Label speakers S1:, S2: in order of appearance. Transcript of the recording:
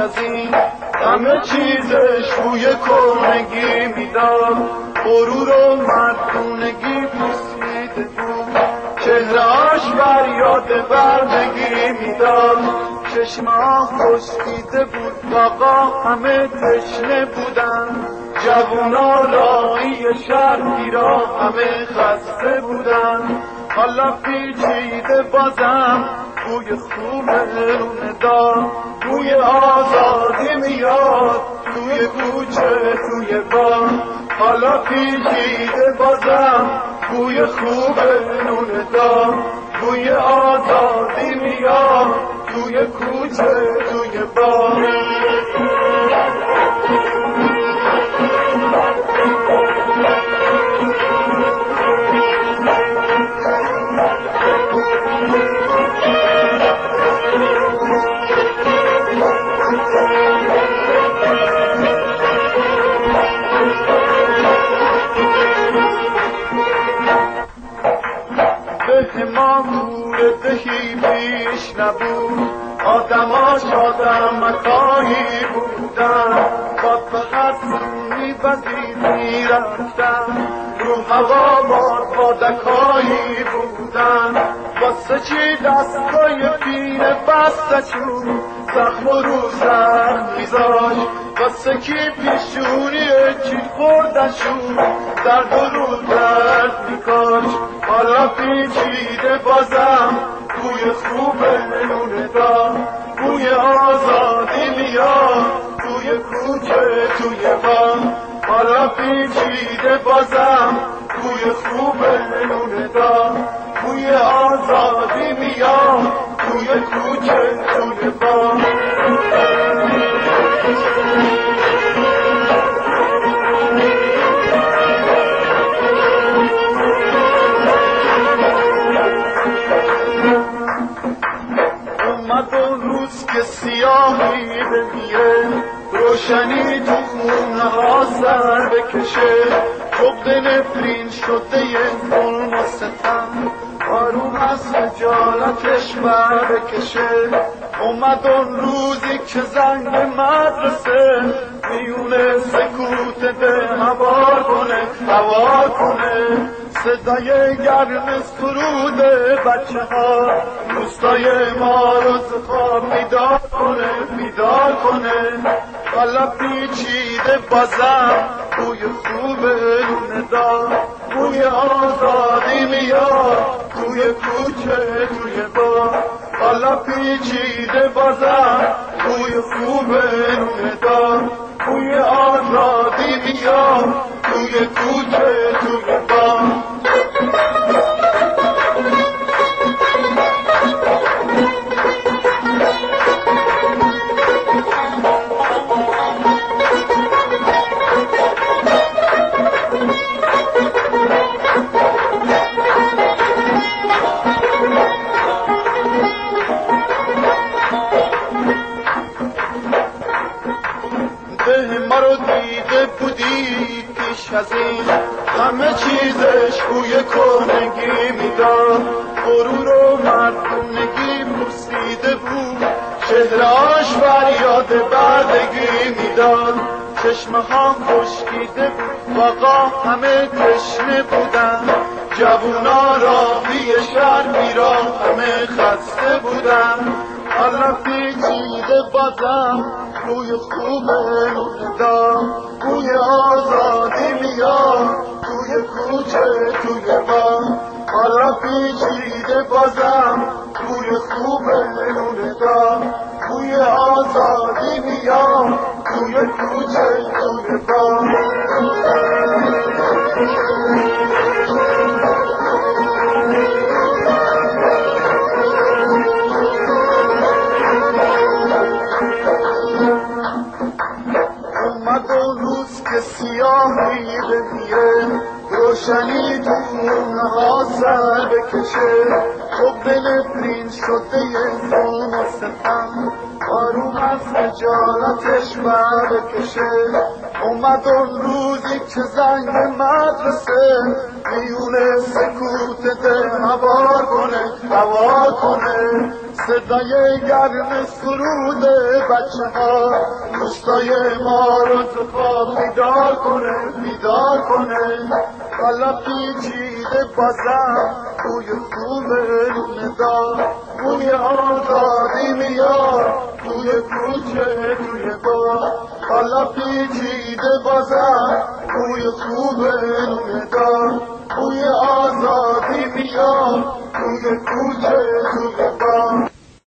S1: از این همه چیزش بوی کهنگی میداد، غرور و مردونگی پوسیده بود، چهرهاش بر یاد بردگی میداد، چشمه‌ها خشکیده بود، آقا همه تشنه بودن، جوونا راهی شهری را همه خسته بودن، حالا پیچیده بازم بوی خوب رونه دار، بوی آزادی میاد توی کوچه توی باغ، حالا پیچیده بازم بوی خوب رونه دار، بوی آزادی میاد توی کوچه توی باغ. ما کوره دهی پیش نبود، آدماش آدمکایی بودن، با فقط میبزید میرفتن، رو هوا بادکایی بودن، واسه چی دستای پینه بستشون زخم رو زخم میذاش، واسه کی پیشونی چی خوردشون درد و رو درد میکاش، حالا پیچیده بازم بوی خوب نونه دار، بوی آزادی میاد توی کوچه توی باغ، حالا پیچیده بازم بوی خوب نونه دار، بوی آزادی میاد توی کوچه توی باغ. اومد اون روز که سیاهی بمیره، روشنی تو خونه ها سر بکشه، جغد نفرین شده ظلم و ستم آروم از خجالتش بر بکشه، اومد اون روزی که زنگ مدرسه میونه سکوت ده هوار کنه هوار کنه، صدای گرم سرود بچه ها روستای ما رو ز خواب بیدار کنه بیدار کنه، حالا پیچیده بازم بوی خوب رونه دار، بوی آزادی میاد توی کوچه توی باغ، حالا پیچیده بازم بوی خوب رونه دار، بوی آزادی میاد توی کوچه توی باغ. ما رو دیده بودی پیش از این همه چیزش بوی کهنگی میداد، غرور و مردونگی پوسیده بود، چهرهاش فریاد بردگی میداد، چشمه ها خشکیده بود، آقا همه تشنه بودن، جوونا راهی شهر میرا همه خسته بودن، حالا پیچیده بازم بوی خوب رونه دار، بوی آزادی میاد توی کوچه توی باغ، حالا پیچیده بازم بوی خوب رونه دار، بوی آزادی میاد توی کوچه توی باغ. اومد اون روز که سیاهی بمیره، روشنی تو خونه ها سر بکشه، جغد نفرین شده ظلم و ستم آروم از خجالتش بر بکشه، اومد اون روزی که زنگ مدرسه میونه سکوت ده هوار کنه هوار کنه، صدای گرم سرود بچه ها دوستای ما رو تو خواب بیدار کنه بیدار کنه. حالا پیچیده بازم توی خوب ندا بوی آزادی میاد توی کوچه توی با. حالا پیچیده بازم توی خوب ندا بوی آزادی میاد توی کوچه توی با.